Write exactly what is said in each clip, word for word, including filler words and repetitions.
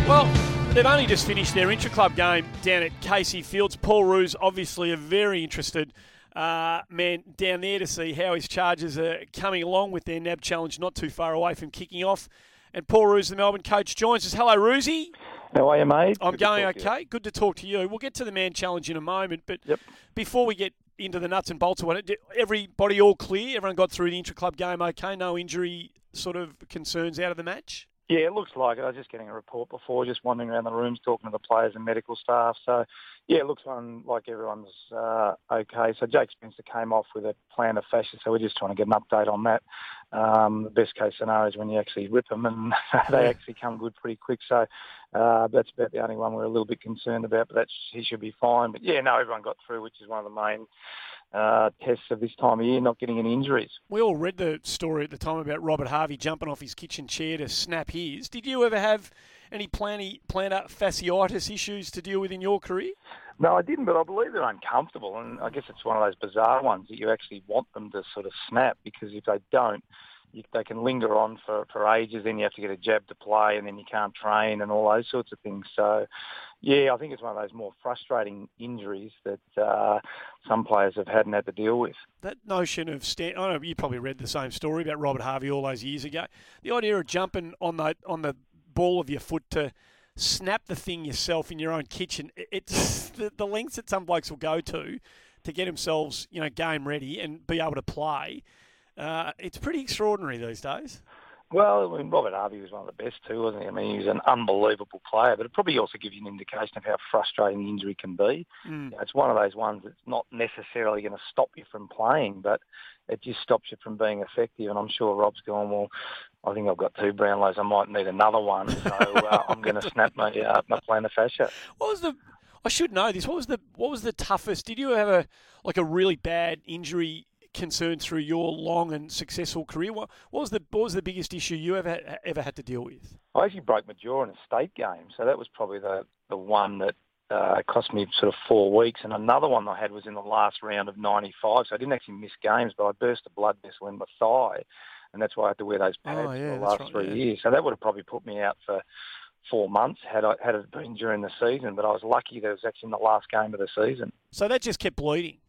Well, they've only just finished their intra-club game down at Casey Fields. Paul Roos obviously a very interested uh, man down there to see how his Chargers are coming along with their N A B challenge not too far away from kicking off. And Paul Roos, the Melbourne coach, joins us. Hello, Roosie. How are you, mate? I'm Good going to okay. Good to talk to you. We'll get to the man challenge in a moment, but Yep. before we get into the nuts and bolts of it, everybody all clear? Everyone got through the intra-club game okay? No injury sort of concerns out of the match? Yeah, it looks like it. I was just getting a report before, just wandering around the rooms, talking to the players and medical staff. So, yeah, it looks um, like everyone's uh, okay. So Jake Spencer came off with a plantar fascia, so we're just trying to get an update on that. Um, the best case scenario is when you actually rip them and they actually come good pretty quick. So uh, that's about the only one we're a little bit concerned about, but that's, he should be fine. But, yeah, no, everyone got through, which is one of the main uh, tests of this time of year, not getting any injuries. We all read the story at the time about Robert Harvey jumping off his kitchen chair to snap his. Did you ever have any plantar, plantar fasciitis issues to deal with in your career? No, I didn't, but I believe they're uncomfortable, and I guess it's one of those bizarre ones that you actually want them to sort of snap, because if they don't, you, they can linger on for, for ages, then you have to get a jab to play, and then you can't train and all those sorts of things. So, yeah, I think it's one of those more frustrating injuries that uh, some players have had and had to deal with. That notion of stand, I know you probably read the same story about Robert Harvey all those years ago. The idea of jumping on the on the ball of your foot to snap the thing yourself in your own kitchen, it's the, the lengths that some blokes will go to to get themselves, you know, game ready and be able to play. Uh, it's pretty extraordinary these days. Well, I mean, Robert Harvey was one of the best too, wasn't he? I mean, he was an unbelievable player, but it probably also gives you an indication of how frustrating the injury can be. Mm. You know, it's one of those ones that's not necessarily going to stop you from playing, but it just stops you from being effective. And I'm sure Rob's going, well, I think I've got two Brownlows, I might need another one, so uh, I'm going to snap my uh, my plantar fascia. What was the? I should know this. What was the? What was the toughest? Did you have a like a really bad injury concern through your long and successful career? What, what was the what was the biggest issue you ever ever had to deal with? I actually broke my jaw in a state game, so that was probably the the one that uh, cost me sort of four weeks. And another one I had was in the last round of ninety-five, so I didn't actually miss games, but I burst a blood vessel in my thigh, and that's why I had to wear those pads Oh, yeah, for the that's last right, three yeah. years. So that would have probably put me out for four months had I had it been during the season. But I was lucky that it was actually in the last game of the season. So that just kept bleeding.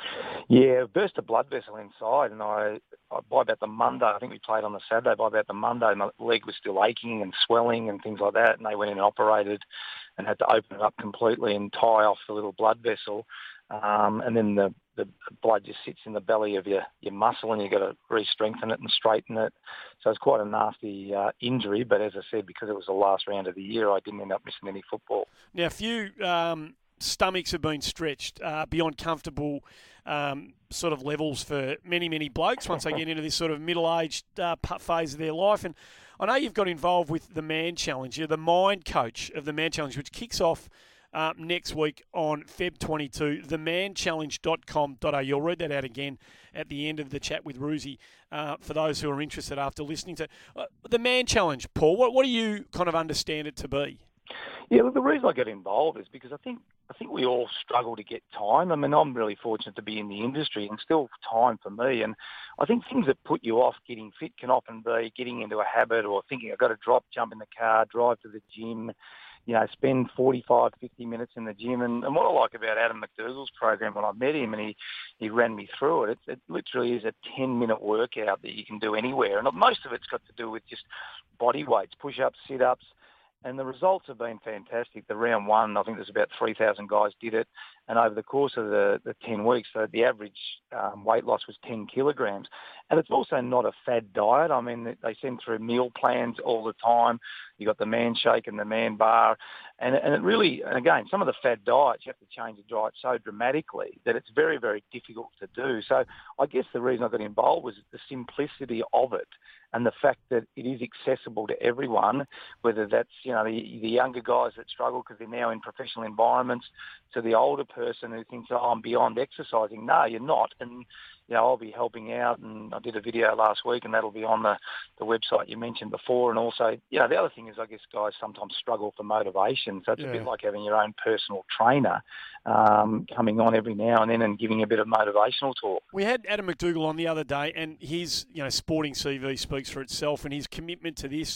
Yeah, burst a blood vessel inside, and I, I by about the Monday, I think we played on the Saturday, by about the Monday, my leg was still aching and swelling and things like that, and they went in and operated and had to open it up completely and tie off the little blood vessel, um, and then the, the blood just sits in the belly of your, your muscle, and you've got to re-strengthen it and straighten it. So it's quite a nasty uh, injury, but as I said, because it was the last round of the year, I didn't end up missing any football. Now, a few um, stomachs have been stretched uh, beyond comfortable um, sort of levels for many, many blokes once they get into this sort of middle-aged uh, phase of their life. And I know you've got involved with the Man Challenge. You're the mind coach of the Man Challenge, which kicks off uh, next week on February twenty-second, the man challenge dot com dot a u. I'll read that out again at the end of the chat with Roosie uh, for those who are interested after listening to uh, the Man Challenge. Paul, what, what do you kind of understand it to be? Yeah, look, the reason I get involved is because I think I think we all struggle to get time. I mean, I'm really fortunate to be in the industry and still time for me. And I think things that put you off getting fit can often be getting into a habit or thinking I've got to drop, jump in the car, drive to the gym, you know, spend forty-five, fifty minutes in the gym. And, and what I like about Adam McDougall's program when I met him and he, he ran me through it, it, it literally is a ten-minute workout that you can do anywhere. And most of it's got to do with just body weights, push-ups, sit-ups. And the results have been fantastic. The round one, I think there's about three thousand guys did it. And over the course of the, the ten weeks, so the average um, weight loss was ten kilograms. And it's also not a fad diet. I mean, they send through meal plans all the time. You got the Man Shake and the Man Bar. And, and it really, and again, some of the fad diets, you have to change the diet so dramatically that it's very, very difficult to do. So I guess the reason I got involved was the simplicity of it and the fact that it is accessible to everyone, whether that's, you know, the, the younger guys that struggle because they're now in professional environments, to the older person who thinks, oh, I'm beyond exercising. No, you're not. And, you know, I'll be helping out, and I did a video last week, and that'll be on the, the website you mentioned before. And also, you know, the other thing is I guess guys sometimes struggle for motivation. So it's Yeah. a bit like having your own personal trainer um, coming on every now and then and giving a bit of motivational talk. We had Adam McDougall on the other day, and his, you know, sporting C V speaks for itself, and his commitment to this.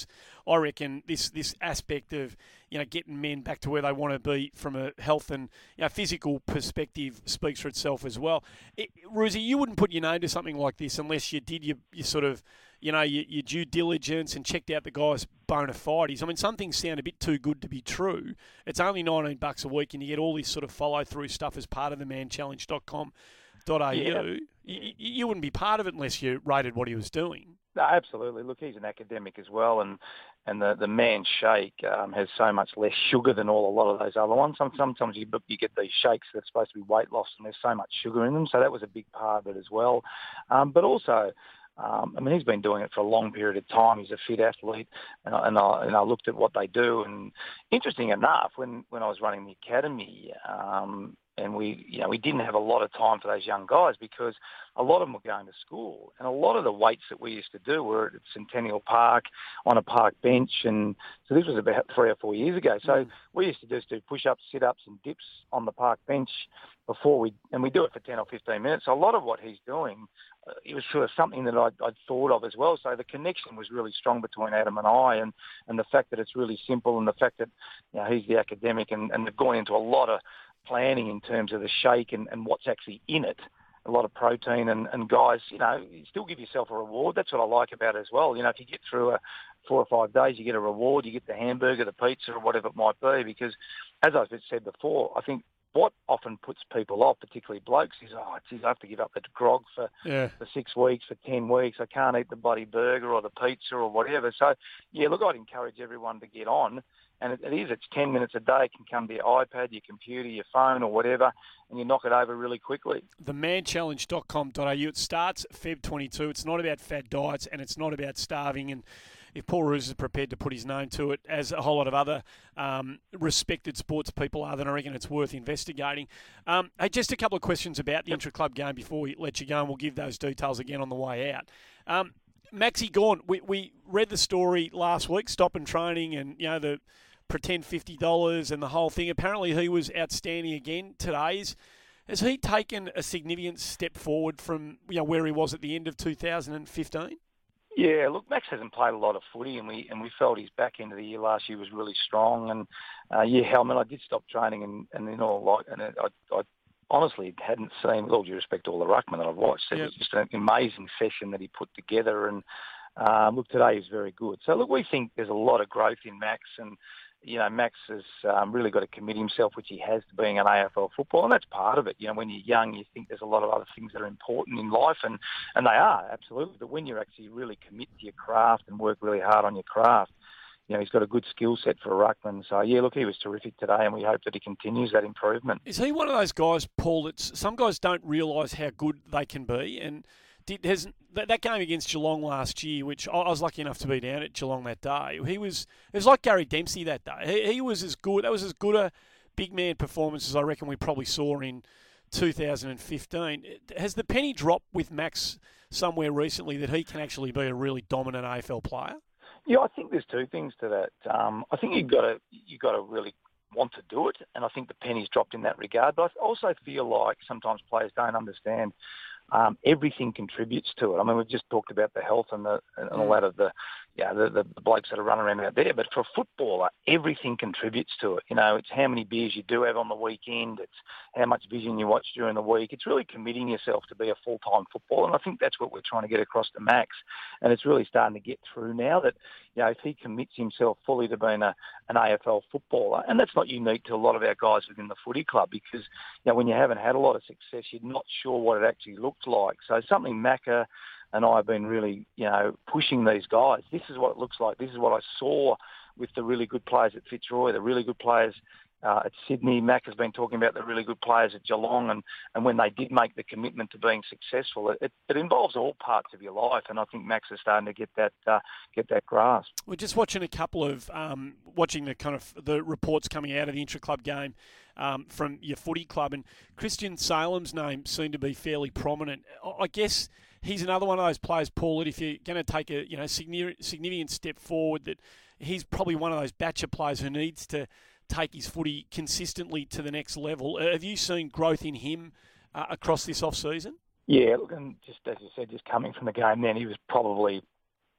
I reckon this this aspect of, you know, getting men back to where they want to be from a health and, you know, physical perspective speaks for itself as well. It, Ruzi, you wouldn't put your name to something like this unless you did your, your sort of, you know, your, your due diligence and checked out the guy's bona fides. I mean, some things sound a bit too good to be true. It's only nineteen bucks a week, and you get all this sort of follow-through stuff as part of the man challenge dot com dot a u. Yeah. You, you wouldn't be part of it unless you rated what he was doing. No, absolutely. Look, he's an academic as well, and and the the man shake um, has so much less sugar than all a lot of those other ones. Some, sometimes you you get these shakes that are supposed to be weight loss, and there's so much sugar in them. So that was a big part of it as well. Um, but also, um, I mean, he's been doing it for a long period of time. He's a fit athlete, and I, and I, and I looked at what they do. And interesting enough, when when I was running the academy. Um, And we, you know, we didn't have a lot of time for those young guys because a lot of them were going to school, and a lot of the weights that we used to do were at Centennial Park on a park bench, and so this was about three or four years ago. So mm. we used to just do push-ups, sit-ups, and dips on the park bench before we, and we do it for ten or fifteen minutes. So a lot of what he's doing, uh, it was sort of something that I'd, I'd thought of as well. So the connection was really strong between Adam and I, and, and the fact that it's really simple, and the fact that, you know, he's the academic, and, and they've gone into a lot of planning in terms of the shake and, and what's actually in it, a lot of protein, and, and guys, you know, you still give yourself a reward. That's what I like about it as well. You know, if you get through a four or five days, you get a reward, you get the hamburger, the pizza, or whatever it might be, because as I've said before, I think what often puts people off, particularly blokes, is, oh, geez, I have to give up the grog for, yeah. for six weeks, for ten weeks. I can't eat the bloody burger or the pizza or whatever. So, yeah, look, I'd encourage everyone to get on. And it, it is, it's ten minutes a day. It can come to your iPad, your computer, your phone or whatever, and you knock it over really quickly. the man challenge dot com dot a u. It starts February twenty-second. It's not about fad diets, and it's not about starving. And if Paul Roos is prepared to put his name to it, as a whole lot of other um, respected sports people are, then I reckon it's worth investigating. Um, hey, just a couple of questions about the yep. intra-club game before we let you go, and we'll give those details again on the way out. Um, Maxi Gawn, we, we read the story last week, stopping training and, you know, the pretend fifty dollars and the whole thing. Apparently he was outstanding again today. Is, has he taken a significant step forward from, you know, where he was at the end of two thousand fifteen? Yeah, look, Max hasn't played a lot of footy, and we and we felt his back end of the year last year was really strong. And uh, yeah, I mean, I did stop training, and and you know, like, and I, I honestly hadn't seen, with all due respect to all the ruckman that I've watched, it yep. was just an amazing session that he put together. And um, look, today is very good. So look, we think there's a lot of growth in Max, and you know, Max has um, really got to commit himself, which he has, to being an A F L footballer, and that's part of it. You know, when you're young, you think there's a lot of other things that are important in life, and, and they are, absolutely. But when you actually really commit to your craft and work really hard on your craft, you know, he's got a good skill set for a ruckman. So, yeah, look, he was terrific today, and we hope that he continues that improvement. Is he one of those guys, Paul, that some guys don't realise how good they can be? And did, has that, that game against Geelong last year, which I, I was lucky enough to be down at Geelong that day, he was it was like Gary Dempsey that day. He, he was as good. That was as good a big man performance as I reckon we probably saw in two thousand fifteen. Has the penny dropped with Max somewhere recently that he can actually be a really dominant A F L player? Yeah, I think there's two things to that. Um, I think you've got to you got to really want to do it, and I think the penny's dropped in that regard. But I also feel like sometimes players don't understand. Um, everything contributes to it. I mean, we've just talked about the health and the and all that of the, yeah, the, the, the blokes that are running around out there. But for a footballer, everything contributes to it. You know, it's how many beers you do have on the weekend. It's how much vision you watch during the week. It's really committing yourself to be a full-time footballer. And I think that's what we're trying to get across to Max. And it's really starting to get through now that, you know, if he commits himself fully to being a, an A F L footballer, and that's not unique to a lot of our guys within the footy club, because, you know, when you haven't had a lot of success, you're not sure what it actually looks like. So something Macca and I have been really, you know, pushing these guys. This is what it looks like. This is what I saw with the really good players at Fitzroy, the really good players uh, at Sydney. Mac has been talking about the really good players at Geelong, and, and when they did make the commitment to being successful, it, it, it involves all parts of your life, and I think Max is starting to get that uh, get that grasp. We're just watching a couple of um, watching the kind of the reports coming out of the intra-club game um, from your footy club, and Christian Salem's name seemed to be fairly prominent. I guess he's another one of those players, Paul, that if you're going to take a you know significant step forward, that he's probably one of those batch of players who needs to take his footy consistently to the next level. Uh, have you seen growth in him uh, across this off-season? Yeah, look, and just as you said, just coming from the game then, he was probably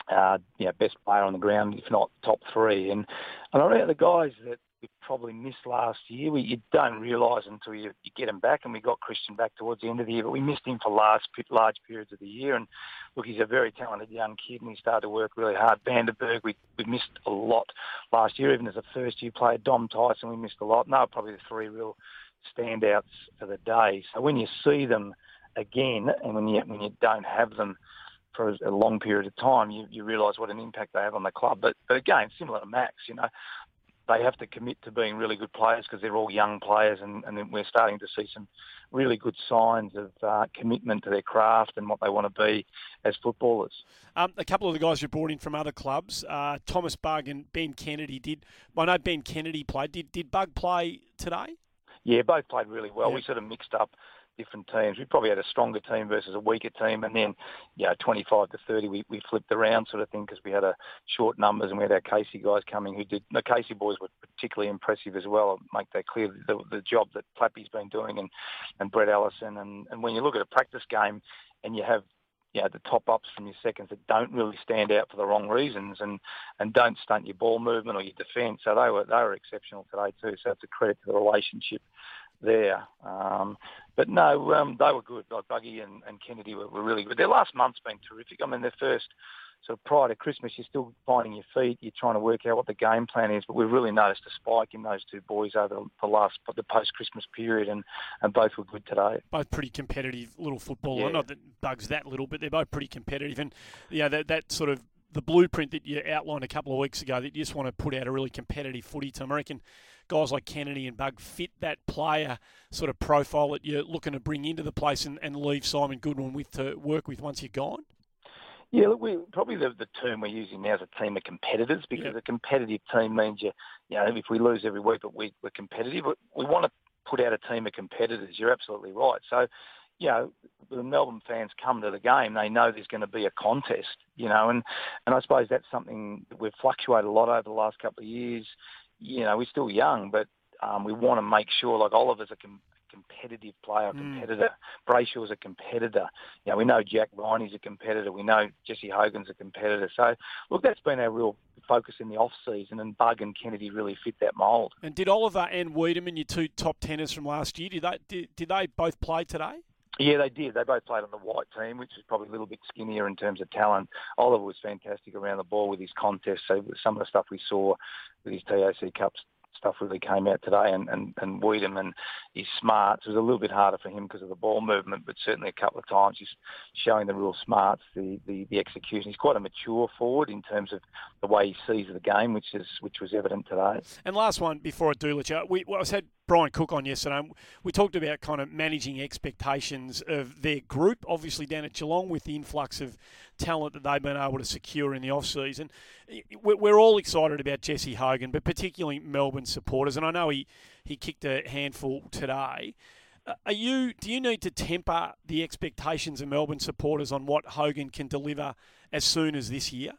uh, you know, best player on the ground, if not top three. And, and I reckon the guys that we probably missed last year, we, you don't realise until you, you get him back, and we got Christian back towards the end of the year, but we missed him for large, large periods of the year. And look, he's a very talented young kid, and he started to work really hard. Vandenberg, we, we missed a lot last year, even as a first-year player. Dom Tyson, we missed a lot. And they were probably the three real standouts for the day. So when you see them again, and when you when you don't have them for a long period of time, you, you realise what an impact they have on the club. But but again, similar to Max, you know, they have to commit to being really good players because they're all young players, and, and then we're starting to see some really good signs of uh, commitment to their craft and what they want to be as footballers. Um, a couple of the guys you brought in from other clubs, uh, Thomas Bugg and Ben Kennedy, did. I know Ben Kennedy played. Did did Bugg play today? Yeah, both played really well. Yeah. We sort of mixed up different teams. We probably had a stronger team versus a weaker team, and then, you know, twenty-five to thirty, we, we flipped around sort of thing because we had a short numbers, and we had our Casey guys coming who did. The Casey boys were particularly impressive as well. I'll make that clear, the, the job that Plappy's been doing, and, and Brett Allison. And, and when you look at a practice game and you have, you know, the top-ups from your seconds that don't really stand out for the wrong reasons and, and don't stunt your ball movement or your defence. So they were they were exceptional today too. So it's a credit to the relationship there. Um, but no, um, they were good. Like Buggy and, and Kennedy were, were really good. Their last month's been terrific. I mean, their first, sort of prior to Christmas, you're still finding your feet. You're trying to work out what the game plan is. But we've really noticed a spike in those two boys over the last, the post-Christmas period, and, and both were good today. Both pretty competitive little football. Yeah. Not that Bug's that little, but they're both pretty competitive. And, you know, that, that sort of the blueprint that you outlined a couple of weeks ago, that you just want to put out a really competitive footy team. I reckon guys like Kennedy and Bugg fit that player sort of profile that you're looking to bring into the place and, and leave Simon Goodwin with to work with once you're gone. Yeah, look, we probably the, the term we're using now is a team of competitors, because yeah. a competitive team means you, you know, if we lose every week, but we, we're competitive. We want to put out a team of competitors. You're absolutely right. So, you know, the Melbourne fans come to the game, they know there's going to be a contest, you know, and, and I suppose that's something that we've fluctuated a lot over the last couple of years. You know, we're still young, but um, we want to make sure, like Oliver's a com- competitive player, a competitor. Mm. Brayshaw's a competitor. You know, we know Jack Viney's a competitor. We know Jesse Hogan's a competitor. So, look, that's been our real focus in the off-season, and Bugg and Kennedy really fit that mould. And did Oliver and Wiedemann, your two top tenors from last year, did they, did, did they both play today? Yeah, they did. They both played on the white team, which is probably a little bit skinnier in terms of talent. Oliver was fantastic around the ball with his contest. So some of the stuff we saw with his T O C Cups stuff really came out today, and, and, and Wiedemann is smart. So it was a little bit harder for him because of the ball movement, but certainly a couple of times he's showing the real smarts, the, the, the execution. He's quite a mature forward in terms of the way he sees the game, which is which was evident today. And last one before I do let you, we well, I had Brian Cook on yesterday. We talked about kind of managing expectations of their group, obviously down at Geelong, with the influx of talent that they've been able to secure in the off-season. We're all excited about Jesse Hogan, but particularly Melbourne supporters, and I know he, he kicked a handful today. Are you? Do you need to temper the expectations of Melbourne supporters on what Hogan can deliver as soon as this year?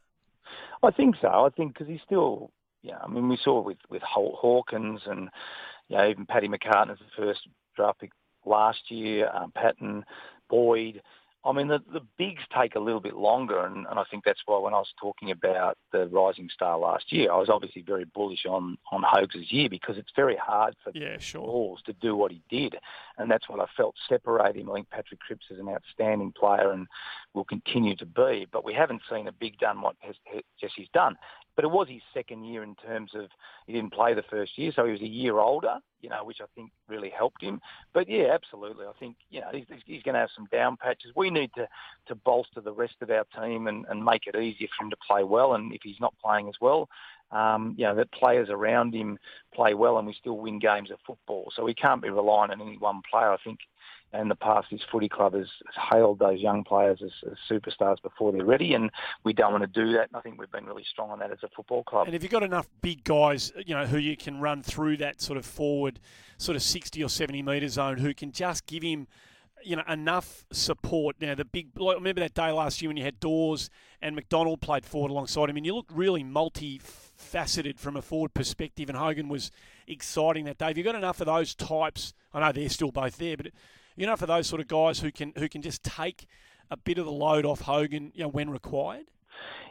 I think so. I think because he's still, yeah, I mean, we saw with, with Hawkins and, you know, even Paddy McCartan as the first draft pick last year, um, Patton, Boyd. I mean, the, the bigs take a little bit longer, and, and I think that's why when I was talking about the rising star last year, I was obviously very bullish on, on Hogs' year, because it's very hard for yeah, sure. Balls to do what he did, and that's what I felt separated him. I think Patrick Cripps is an outstanding player and will continue to be, but we haven't seen a big done what has, Jesse's done. But it was his second year in terms of he didn't play the first year, so he was a year older, you know, which I think really helped him. But yeah, absolutely. I think, you know, he's, he's going to have some down patches. We need to, to bolster the rest of our team and, and make it easier for him to play well. And if he's not playing as well, um, you know, that players around him play well and we still win games of football. So we can't be relying on any one player. I think in the past, this footy club has, has hailed those young players as, as superstars before they're ready, and we don't want to do that. And I think we've been really strong on that as a football club. And if you've got enough big guys, you know, who you can run through that sort of forward, sort of sixty or seventy metre zone, who can just give him, you know, enough support. Now, the big, like, remember that day last year when you had Dawes and McDonald played forward alongside him, and you looked really multi-faceted from a forward perspective, and Hogan was exciting that day. If you've got enough of those types, I know they're still both there, but you know, for those sort of guys who can who can just take a bit of the load off Hogan, you know, when required.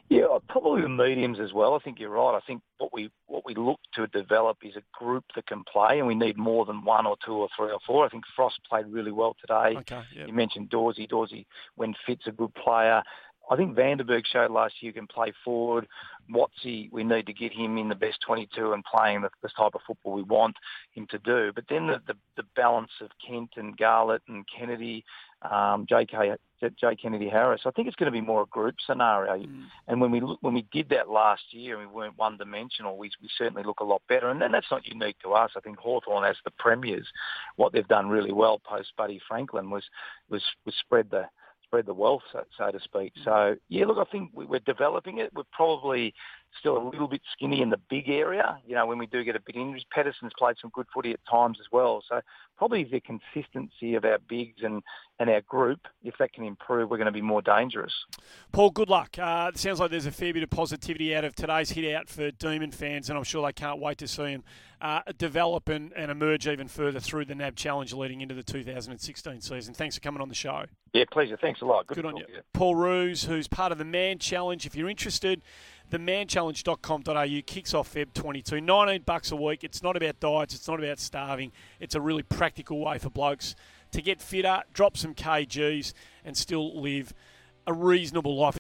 Yeah, probably the mediums as well. I think you're right. I think what we what we look to develop is a group that can play, and we need more than one or two or three or four. I think Frost played really well today. Okay, yep. You mentioned Dorsey. Dorsey, when fit's a good player. I think Vandenberg showed last year can play forward. Watsy, we need to get him in the best twenty-two and playing the, the type of football we want him to do. But then the, the, the balance of Kent and Garlett and Kennedy, um, J K, J. Kennedy Harris, I think it's going to be more a group scenario. Mm. And when we look, when we did that last year and we weren't one-dimensional, we, we certainly look a lot better. And then that's not unique to us. I think Hawthorn, as the premiers, what they've done really well post Buddy Franklin was was was spread the spread the wealth, so, so to speak. So, yeah, look, I think we, we're developing it. We're probably still a little bit skinny in the big area, you know, when we do get a bit injuries. Pedersen's played some good footy at times as well. So probably the consistency of our bigs and, and our group, if that can improve, we're going to be more dangerous. Paul, good luck. Uh, it sounds like there's a fair bit of positivity out of today's hit out for Demon fans, and I'm sure they can't wait to see him uh, develop and, and emerge even further through the N A B Challenge leading into the two thousand sixteen season. Thanks for coming on the show. Yeah, pleasure. Thanks a lot. Good, good on you. you. Paul Roos, who's part of the Man Challenge. If you're interested, the man challenge dot com dot a u kicks off February twenty-second. nineteen bucks a week. It's not about diets. It's not about starving. It's a really practical way for blokes to get fitter, drop some kgs, and still live a reasonable life.